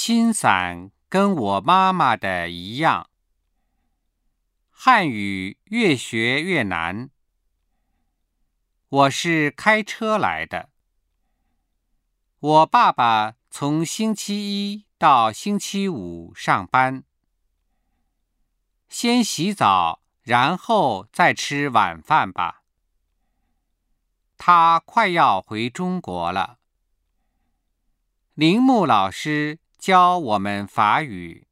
心散跟我妈妈的一样。汉语越学越难。我是开车来的。我爸爸从星期一到星期五上班。先洗澡，然后再吃晚饭吧。他快要回中国了。铃木老师教我们法语。